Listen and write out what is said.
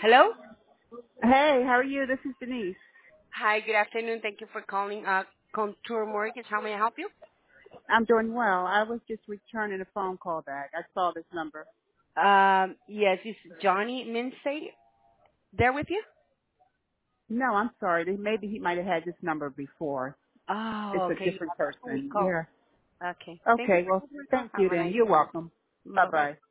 Hello? Hey, how are you? This is Denise. Hi, good afternoon. Thank you for calling Contour Mortgage. How may I help you? I'm doing well. I was just returning a phone call back. I saw this number. Yes, is Johnny Minsay there with you? No, I'm sorry. Maybe he might have had this number before. It's Oh, a okay. You different have a person. call. Yeah. Okay. Thank you Okay. for Well, taking my call. thank Have you a then. nice You're day. welcome. Bye Bye-bye. bye.